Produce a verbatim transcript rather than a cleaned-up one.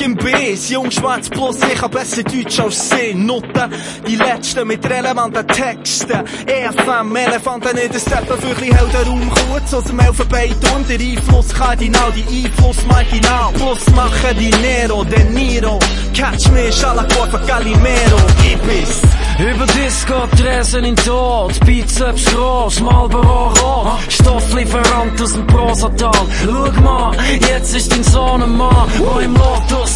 im Biss, jung, schwarz plus, ich hab besser Deutsch als sie. Noten, die letzten mit relevanten Texten. E F M, Elefanten in den Steppen, Vögel hält den Raum kurz aus dem Elfenbein und der Einfluss kardinal, die Einfluss marginal. Plus machen die Nero, De Niro, catch me, Schalakor, Calimero, Ibis. Über Disco, Tresen in Tod, Bizeps gross, Marlboro rot, Stofflieferant aus dem Prosatal. Schau mal, jetzt ist dein Sohn ein Mann, wo im Lotus